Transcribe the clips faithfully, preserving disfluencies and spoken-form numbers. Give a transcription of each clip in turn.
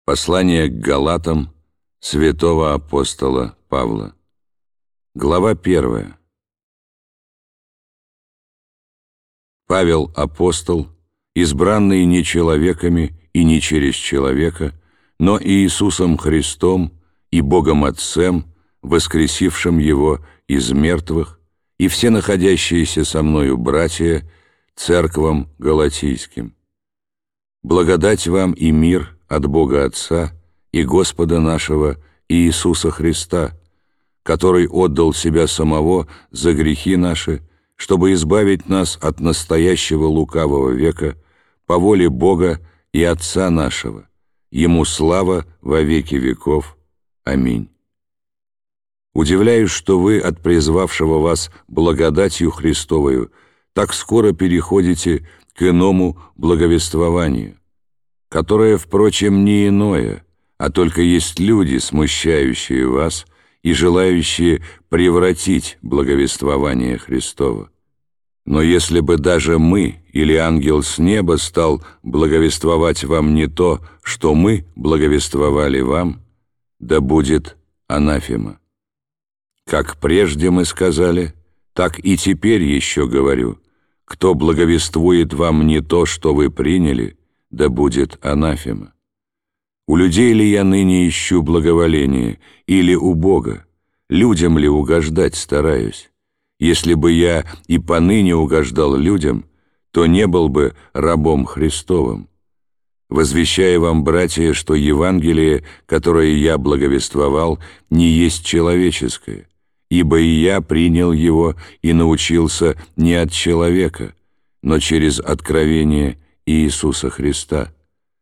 Послание к Галатам святого апостола Павла. Глава первая. Павел, апостол, избранный не человеками и не через человека, но и Иисусом Христом и Богом Отцем, воскресившим Его из мертвых, и все находящиеся со мною братья, церквам галатийским. Благодать вам и мир от Бога Отца и Господа нашего Иисуса Христа, который отдал Себя Самого за грехи наши, чтобы избавить нас от настоящего лукавого века по воле Бога и Отца нашего. Ему слава во веки веков. Аминь. Удивляюсь, что вы от призвавшего вас благодатью Христовою так скоро переходите к иному благовествованию, которое, впрочем, не иное, а только есть люди, смущающие вас и желающие превратить благовествование Христово. Но если бы даже мы или ангел с неба стал благовествовать вам не то, что мы благовествовали вам, да будет анафема. Как прежде мы сказали, так и теперь еще говорю: кто благовествует вам не то, что вы приняли, да будет анафема. У людей ли я ныне ищу благоволение, или у Бога? Людям ли угождать стараюсь? Если бы я и поныне угождал людям, то не был бы рабом Христовым. Возвещаю вам, братья, что Евангелие, которое я благовествовал, не есть человеческое, ибо и я принял его и научился не от человека, но через откровение Иисуса Христа.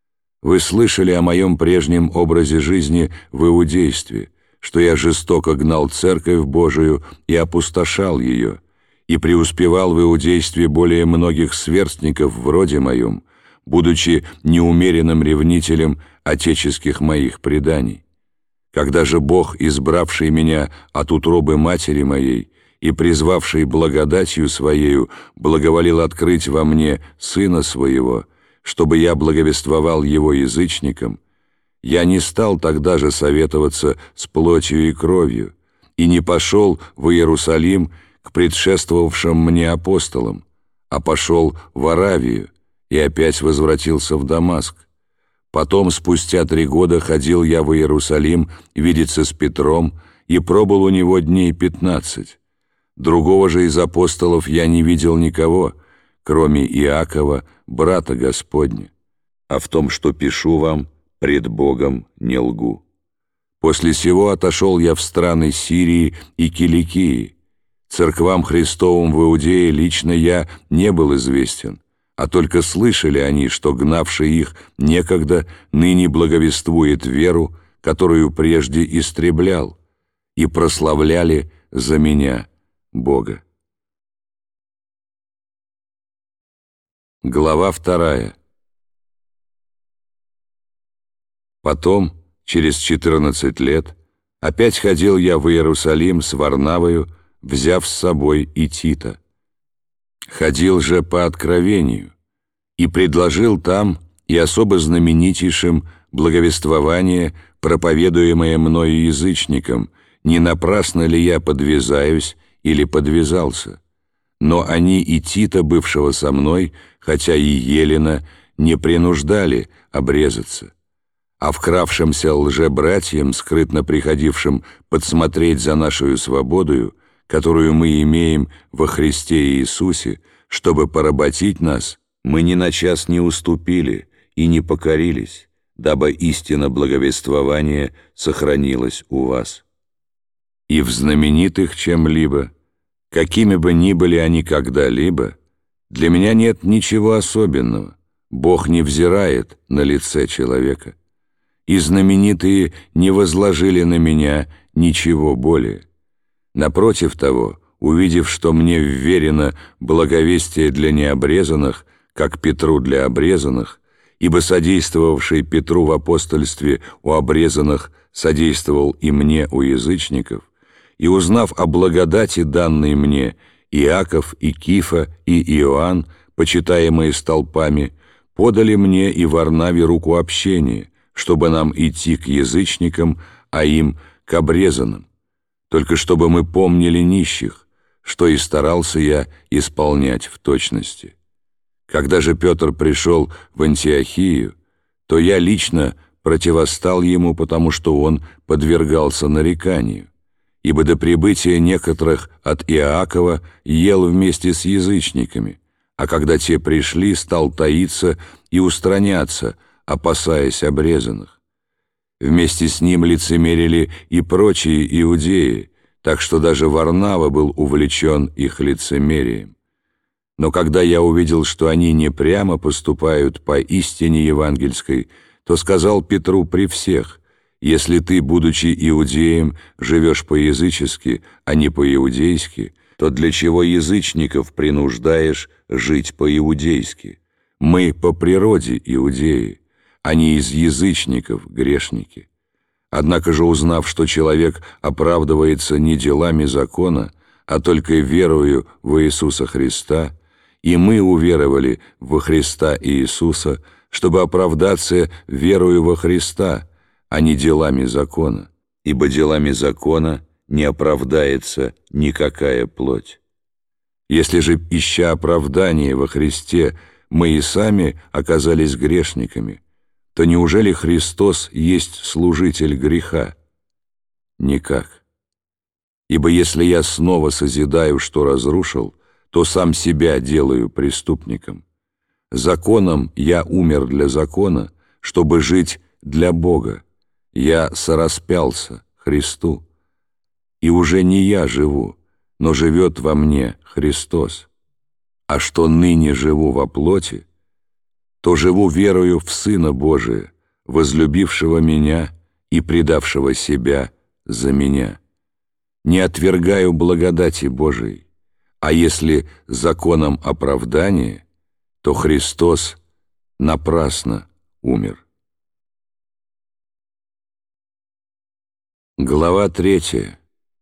Вы слышали о моем прежнем образе жизни в иудействе, что я жестоко гнал Церковь Божию и опустошал ее, и преуспевал в иудействе более многих сверстников вроде моем, будучи неумеренным ревнителем отеческих моих преданий. Когда же Бог, избравший меня от утробы матери моей и призвавший благодатью Своею, благоволил открыть во мне Сына Своего, чтобы я благовествовал Его язычникам, я не стал тогда же советоваться с плотью и кровью, и не пошел в Иерусалим к предшествовавшим мне апостолам, а пошел в Аравию и опять возвратился в Дамаск. Потом, спустя три года, ходил я в Иерусалим видеться с Петром и пробыл у него дней пятнадцать. Другого же из апостолов я не видел никого, кроме Иакова, брата Господня. А в том, что пишу вам, пред Богом не лгу. После сего отошел я в страны Сирии и Киликии. Церквам Христовым в Иудее лично я не был известен, а только слышали они, что гнавший их некогда ныне благовествует веру, которую прежде истреблял, и прославляли за меня Бога. Глава вторая. Потом, через четырнадцать лет, опять ходил я в Иерусалим с Варнавою, взяв с собой и Тита. Ходил же по откровению, и предложил там и особо знаменитейшим благовествование, проповедуемое мною язычникам, не напрасно ли я подвязаюсь или подвязался. Но они и Тита, бывшего со мной, хотя и Елена, не принуждали обрезаться. А вкравшимся лжебратьям, скрытно приходившим подсмотреть за нашу свободою, которую мы имеем во Христе Иисусе, чтобы поработить нас, мы ни на час не уступили и не покорились, дабы истина благовествования сохранилась у вас. И в знаменитых чем-либо, какими бы ни были они когда-либо, для меня нет ничего особенного. Бог не взирает на лице человека. И знаменитые не возложили на меня ничего более. Напротив того, увидев, что мне вверено благовестие для необрезанных, как Петру для обрезанных, ибо содействовавший Петру в апостольстве у обрезанных содействовал и мне у язычников, и узнав о благодати, данной мне, Иаков и Кифа и Иоанн, почитаемые столпами, подали мне и Варнаве руку общения, чтобы нам идти к язычникам, а им к обрезанным, только чтобы мы помнили нищих, что и старался я исполнять в точности. Когда же Петр пришел в Антиохию, то я лично противостал ему, потому что он подвергался нареканию, ибо до прибытия некоторых от Иоакова ел вместе с язычниками, а когда те пришли, стал таиться и устраняться, опасаясь обрезанных. Вместе с ним лицемерили и прочие иудеи, так что даже Варнава был увлечен их лицемерием. Но когда я увидел, что они не прямо поступают по истине евангельской, то сказал Петру при всех: «Если ты, будучи иудеем, живешь по-язычески, а не по-иудейски, то для чего язычников принуждаешь жить по-иудейски? Мы по природе иудеи, а не из язычников грешники. Однако же, узнав, что человек оправдывается не делами закона, а только верою во Иисуса Христа, и мы уверовали во Христа Иисуса, чтобы оправдаться верою во Христа, а не делами закона, ибо делами закона не оправдается никакая плоть. Если же, ища оправдание во Христе, мы и сами оказались грешниками, то неужели Христос есть служитель греха? Никак. Ибо если я снова созидаю, что разрушил, то сам себя делаю преступником. Законом я умер для закона, чтобы жить для Бога. Я сораспялся Христу. И уже не я живу, но живет во мне Христос. А что ныне живу во плоти, то живу верою в Сына Божия, возлюбившего меня и предавшего себя за меня. Не отвергаю благодати Божией, а если законом оправдания, то Христос напрасно умер». Глава третья.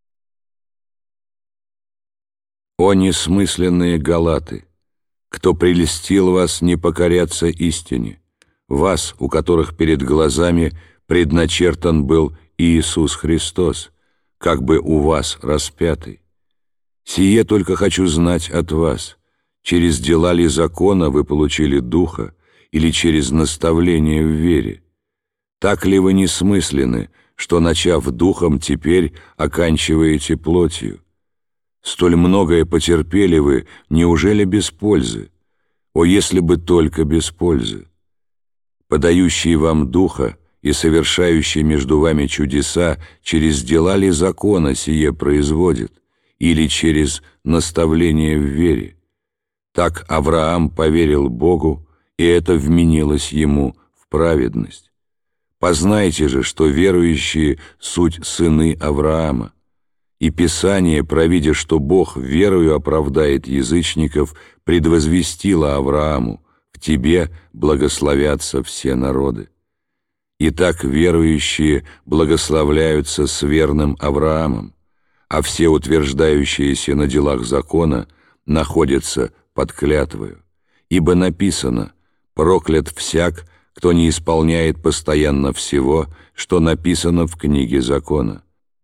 «О несмысленные галаты! Кто прельстил вас не покоряться истине, вас, у которых перед глазами предначертан был Иисус Христос, как бы у вас распятый? Сие только хочу знать от вас, через дела ли закона вы получили Духа, или через наставление в вере? Так ли вы несмысленны, что, начав Духом, теперь оканчиваете плотью? Столь многое потерпели вы, неужели без пользы? О, если бы только без пользы! Подающий вам Духа и совершающий между вами чудеса, через дела ли закона сие производит, или через наставление в вере? Так Авраам поверил Богу, и это вменилось ему в праведность. Познайте же, что верующие суть сыны Авраама. И Писание, провидя, что Бог верою оправдает язычников, предвозвестило Аврааму: в тебе благословятся все народы. Итак, верующие благословляются с верным Авраамом, а все утверждающиеся на делах закона находятся под клятвою. Ибо написано: проклят всяк, кто не исполняет постоянно всего, что написано в книге закона.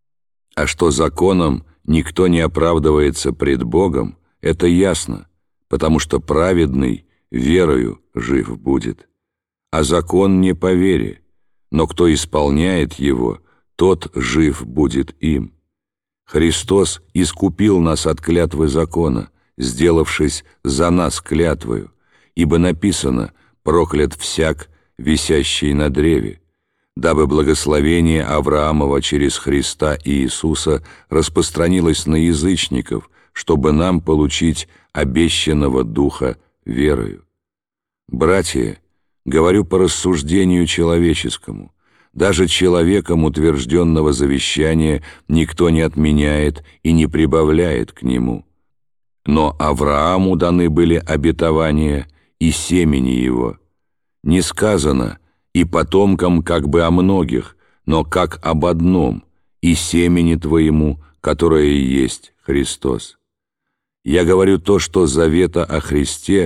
А что законом никто не оправдывается пред Богом, это ясно, потому что праведный верою жив будет. А закон не по вере, но кто исполняет его, тот жив будет им. Христос искупил нас от клятвы закона, сделавшись за нас клятвою, ибо написано: проклят всяк, висящий на древе, дабы благословение Авраамова через Христа Иисуса распространилось на язычников, чтобы нам получить обещанного Духа верою. Братья, говорю по рассуждению человеческому, даже человеком утвержденного завещания никто не отменяет и не прибавляет к нему. Но Аврааму даны были обетования и семени его. Не сказано: и потомкам как бы о многих, но как об одном, и семени твоему, которое и есть Христос. Я говорю то, что завета о Христе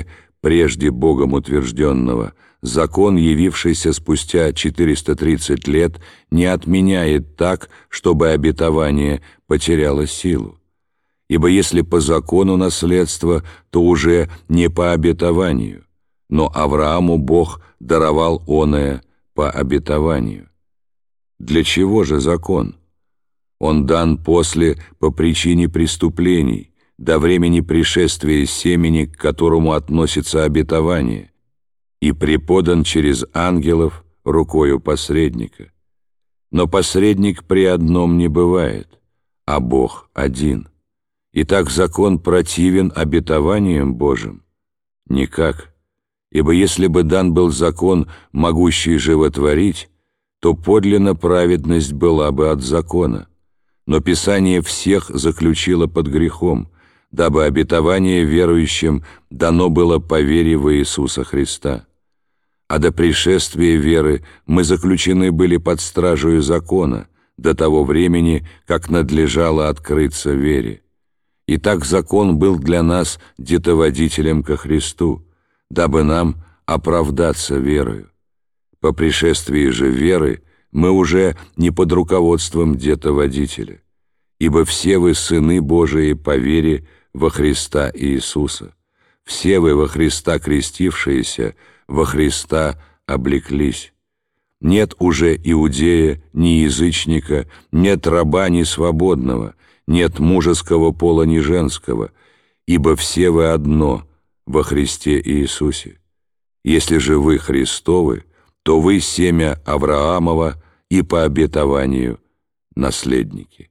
прежде Богом утвержденного, закон, явившийся спустя четыреста тридцать лет, не отменяет так, чтобы обетование потеряло силу. Ибо если по закону наследство, то уже не по обетованию, но Аврааму Бог даровал оное по обетованию. Для чего же закон? Он дан после по причине преступлений, до времени пришествия семени, к которому относится обетование, и преподан через ангелов рукою посредника. Но посредник при одном не бывает, а Бог один. Итак, закон противен обетованиям Божьим? Никак. Ибо если бы дан был закон, могущий животворить, то подлинно праведность была бы от закона. Но Писание всех заключило под грехом, дабы обетование верующим дано было по вере во Иисуса Христа. А до пришествия веры мы заключены были под стражею закона, до того времени, как надлежало открыться вере. Итак, закон был для нас детоводителем ко Христу, дабы нам оправдаться верою. По пришествии же веры мы уже не под руководством детоводителя, ибо все вы сыны Божии по вере во Христа Иисуса. Все вы во Христа крестившиеся, во Христа облеклись. Нет уже иудея, ни язычника, нет раба, ни свободного, нет мужеского пола, ни женского, ибо все вы одно во Христе Иисусе. Если же вы Христовы, то вы семя Авраамова и по обетованию наследники.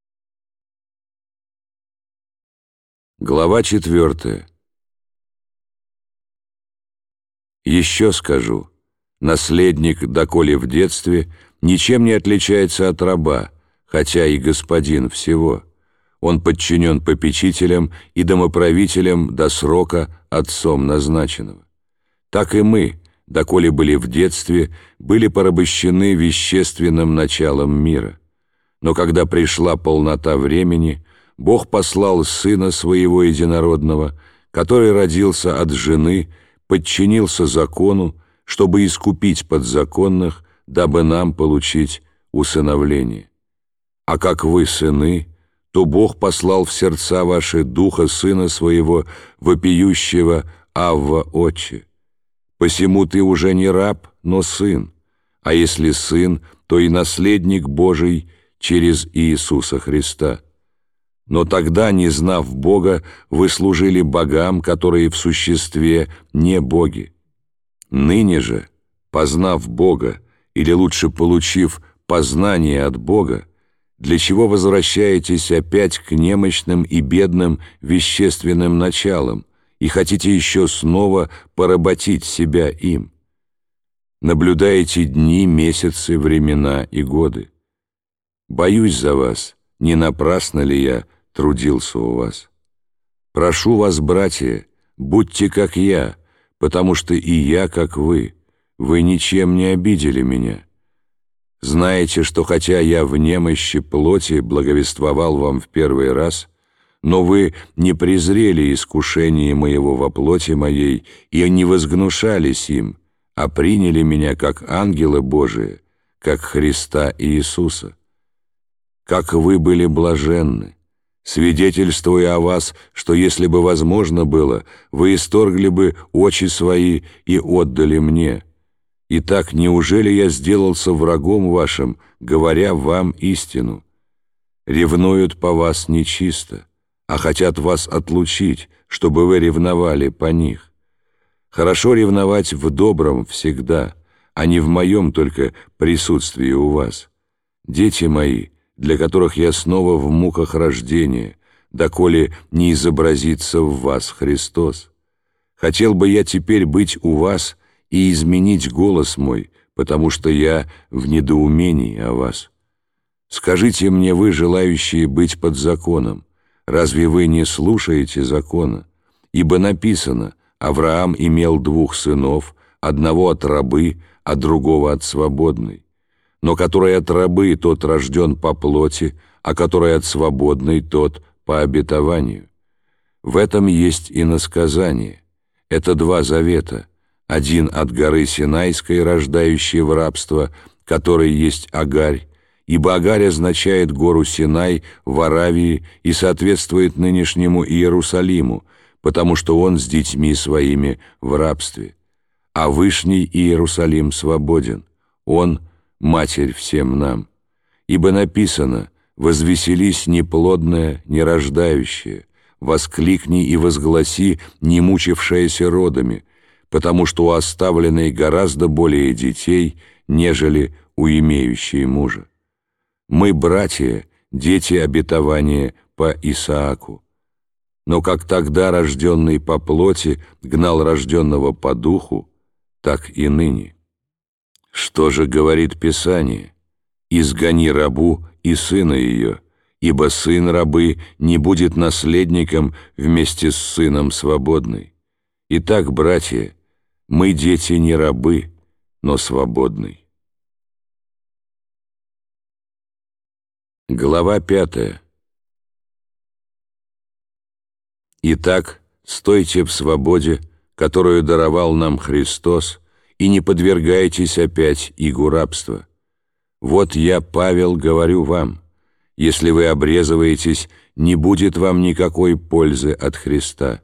Глава четвертая. Еще скажу, наследник, доколе в детстве, ничем не отличается от раба, хотя и господин всего. Он подчинен попечителям и домоправителям до срока отцом назначенного. Так и мы, доколе были в детстве, были порабощены вещественным началом мира. Но когда пришла полнота времени, Бог послал Сына Своего Единородного, который родился от жены, подчинился закону, чтобы искупить подзаконных, дабы нам получить усыновление. А как вы сыны, то Бог послал в сердца ваши Духа Сына Своего, вопиющего «Авва, Отче». Посему ты уже не раб, но сын, а если сын, то и наследник Божий через Иисуса Христа. Но тогда, не знав Бога, вы служили богам, которые в существе не боги. Ныне же, познав Бога, или лучше получив познание от Бога, для чего возвращаетесь опять к немощным и бедным вещественным началам и хотите еще снова поработить себя им? Наблюдаете дни, месяцы, времена и годы. Боюсь за вас, не напрасно ли я трудился у вас. Прошу вас, братья, будьте как я, потому что и я, как вы. Вы ничем не обидели меня. Знаете, что хотя я в немощи плоти благовествовал вам в первый раз, но вы не презрели искушение моего во плоти моей и не возгнушались им, а приняли меня как ангела Божия, как Христа Иисуса. Как вы были блаженны, свидетельствуя о вас, что если бы возможно было, вы исторгли бы очи свои и отдали мне. Итак, неужели я сделался врагом вашим, говоря вам истину? Ревнуют по вас нечисто, а хотят вас отлучить, чтобы вы ревновали по них. Хорошо ревновать в добром всегда, а не в моем только присутствии у вас. Дети мои, для которых я снова в муках рождения, доколе не изобразится в вас Христос. Хотел бы я теперь быть у вас и изменить голос мой, потому что я в недоумении о вас. Скажите мне, вы, желающие быть под законом, разве вы не слушаете закона? Ибо написано: Авраам имел двух сынов, одного от рабы, а другого от свободной. Но который от рабы, тот рожден по плоти, а который от свободной, тот по обетованию. В этом есть и насказание: Это два завета, один от горы Синайской, рождающей в рабство, который есть Агарь, ибо Агарь означает гору Синай в Аравии и соответствует нынешнему Иерусалиму, потому что он с детьми своими в рабстве. А Вышний Иерусалим свободен, он — Матерь всем нам. Ибо написано: «Возвеселись неплодная, нерождающая, воскликни и возгласи, не мучившаяся родами, потому что у оставленной гораздо более детей, нежели у имеющей мужа». Мы, братья, дети обетования по Исааку. Но как тогда рожденный по плоти гнал рожденного по духу, так и ныне. Что же говорит Писание? «Изгони рабу и сына ее, ибо сын рабы не будет наследником вместе с сыном свободной». Итак, братья, мы дети не рабы, но свободны. Глава пятая. Итак, стойте в свободе, которую даровал нам Христос, и не подвергайтесь опять игу рабства. Вот я, Павел, говорю вам: если вы обрезываетесь, не будет вам никакой пользы от Христа.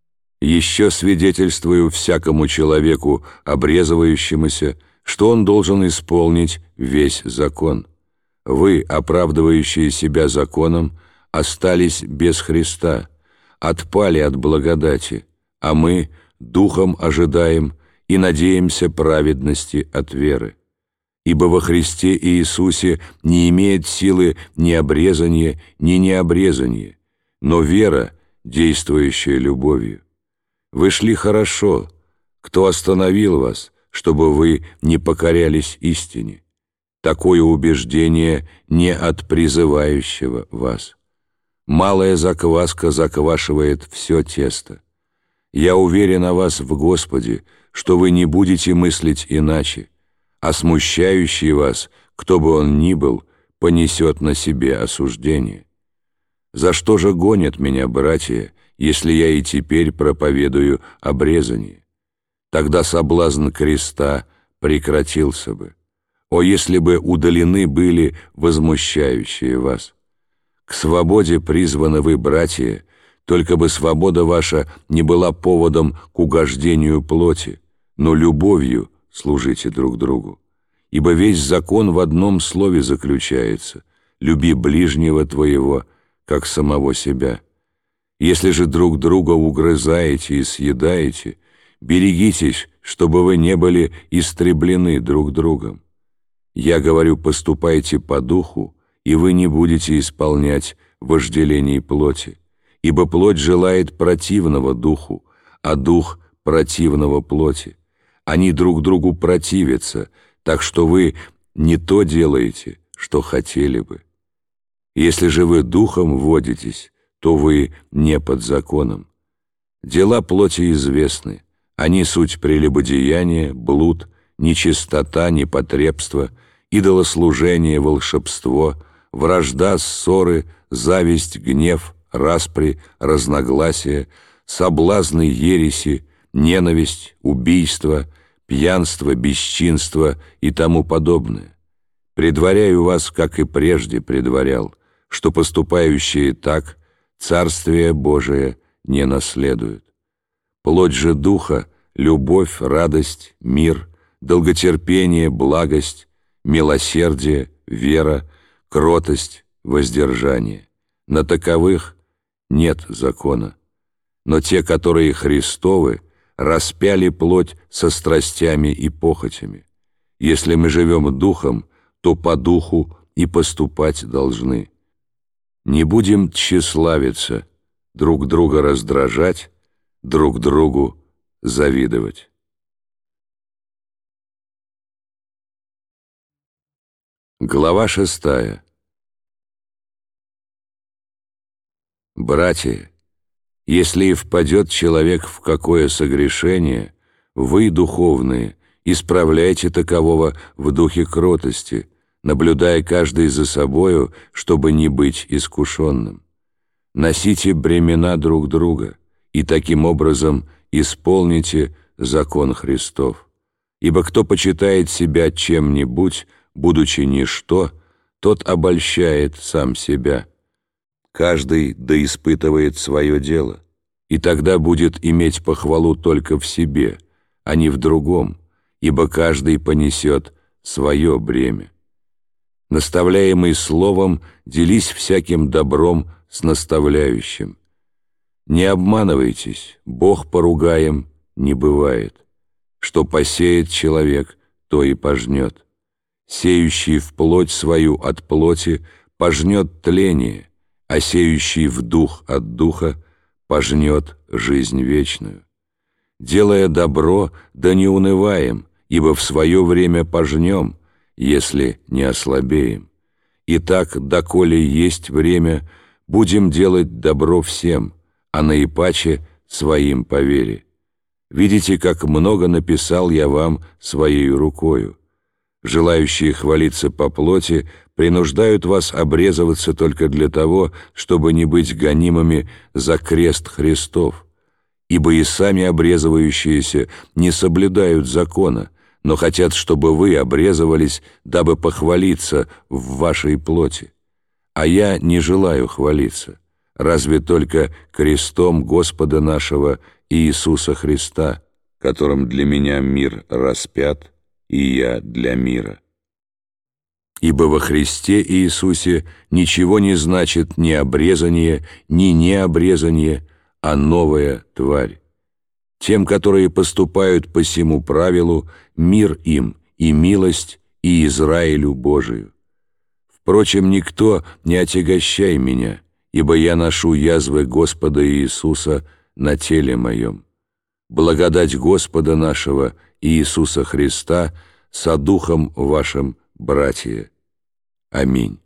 Еще свидетельствую всякому человеку, обрезывающемуся, что он должен исполнить весь закон. Вы, оправдывающие себя законом, остались без Христа, отпали от благодати, а мы духом ожидаем и надеемся праведности от веры. Ибо во Христе Иисусе не имеет силы ни обрезание, ни необрезание, но вера, действующая любовью. Вы шли хорошо, кто остановил вас, чтобы вы не покорялись истине? Такое убеждение не от призывающего вас. Малая закваска заквашивает все тесто. Я уверен о вас в Господе, что вы не будете мыслить иначе, а смущающий вас, кто бы он ни был, понесет на себе осуждение. За что же гонят меня братья, если я и теперь проповедую обрезание? Тогда соблазн креста прекратился бы. О, если бы удалены были возмущающие вас! К свободе призваны вы, братья, только бы свобода ваша не была поводом к угождению плоти, но любовью служите друг другу. Ибо весь закон в одном слове заключается: люби ближнего твоего, как самого себя. Если же друг друга угрызаете и съедаете, берегитесь, чтобы вы не были истреблены друг другом. Я говорю, поступайте по духу, и вы не будете исполнять вожделений плоти, ибо плоть желает противного духу, а дух — противного плоти. Они друг другу противятся, так что вы не то делаете, что хотели бы. Если же вы духом водитесь, то вы не под законом. Дела плоти известны, они суть прелюбодеяние, блуд, нечистота, непотребство, идолослужение, волшебство, вражда, ссоры, зависть, гнев, распри, разногласия, соблазны, ереси, ненависть, убийство, пьянство, бесчинство и тому подобное. Предваряю вас, как и прежде предварял, что поступающие так Царствие Божие не наследуют. Плоть же Духа — любовь, радость, мир, долготерпение, благость, милосердие, вера, кротость, воздержание. На таковых нет закона. Но те, которые Христовы, распяли плоть со страстями и похотями. Если мы живем духом, то по духу и поступать должны. Не будем тщеславиться, друг друга раздражать, друг другу завидовать. Глава шестая. Братья, если и впадет человек в какое согрешение, вы, духовные, исправляйте такового в духе кротости, наблюдая каждый за собою, чтобы не быть искушенным. Носите бремена друг друга, и таким образом исполните закон Христов. Ибо кто почитает себя чем-нибудь, будучи ничто, тот обольщает сам себя. Каждый да испытывает свое дело, и тогда будет иметь похвалу только в себе, а не в другом, ибо каждый понесет свое бремя. Наставляемый словом, делись всяким добром с наставляющим. Не обманывайтесь, Бог поругаем не бывает. Что посеет человек, то и пожнет. Сеющий в плоть свою от плоти пожнет тление, а сеющий в дух от духа пожнет жизнь вечную. Делая добро, да не унываем, ибо в свое время пожнем, если не ослабеем. Итак, доколе есть время, будем делать добро всем, а наипаче своим по вере. Видите, как много написал я вам своей рукою. Желающие хвалиться по плоти принуждают вас обрезываться только для того, чтобы не быть гонимыми за крест Христов. Ибо и сами обрезывающиеся не соблюдают закона, но хотят, чтобы вы обрезывались, дабы похвалиться в вашей плоти. А я не желаю хвалиться, разве только крестом Господа нашего Иисуса Христа, которым для меня мир распят, и я для мира. Ибо во Христе Иисусе ничего не значит ни обрезание, ни необрезание, а новая тварь. Тем, которые поступают по сему правилу, мир им и милость и Израилю Божию. Впрочем, никто не отягощай меня, ибо я ношу язвы Господа Иисуса на теле моем. Благодать Господа нашего Иисуса Христа со духом вашим, братья. Аминь.